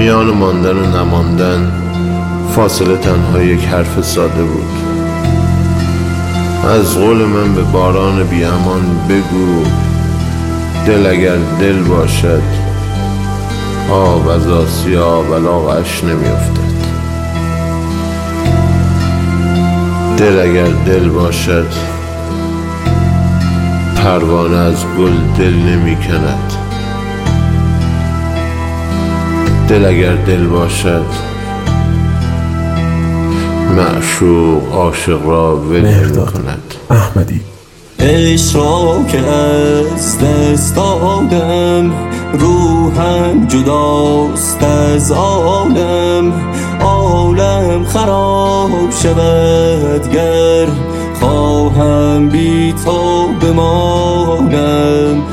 میان ماندن و نماندن فاصله تنها یک حرف ساده بود. از قول من به باران بی امان بگو دل اگر دل باشد آب از آسیا بلاغش نمیافتد. دل اگر دل باشد پروانه از گل دل نمی کند. دل اگر دل باشد معشوق عاشق را ول نمی کند. احمدی. عشق را که از دست دادم روحم جداست از عالم. عالم خراب شود گر خواهم بی تو بمانم.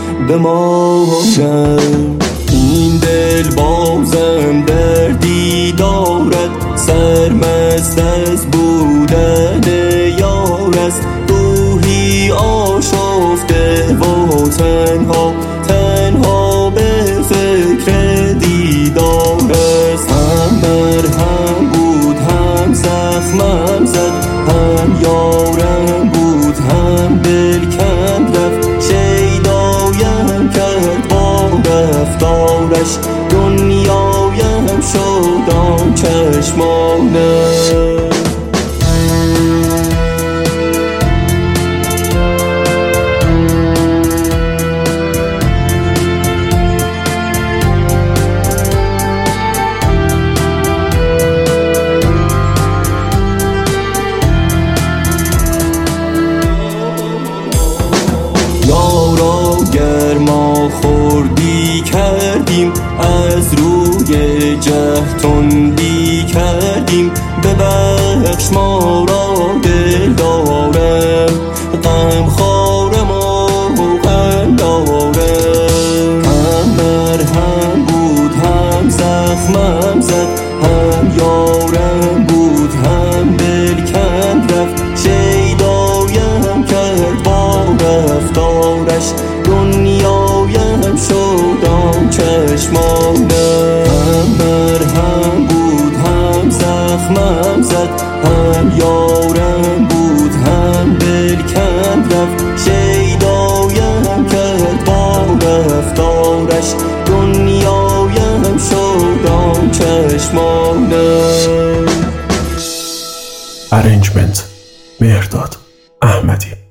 این دل بازم دردی دارد سرمست از بودن یار است. روحی آشفته و تنها به فکر دیدار است. هم مرهم بود هم زخمم زد هم یارم بود هم دل کند رفت. شیدایم کرد با رفتارش دنیایم شد آن چشمانش. یارا گر ما خوردی کردیم از روی جهل تندی کردیم. ببخش ما را دل دارم غم خوارم و غم دارم. هم مرهم بود هم زخمم زد هم یارم بود هم دل کند رفت. شیدایم کرد با رفتارش دنیایم شد آن چشمانش. هم مرهم بود هم زخمم زد هم یارم بود هم دل کند رفت. شیدایم کرد با رفتارش دنیایم شد آن چشمانش. ارنجمنت مهرداد احمدی.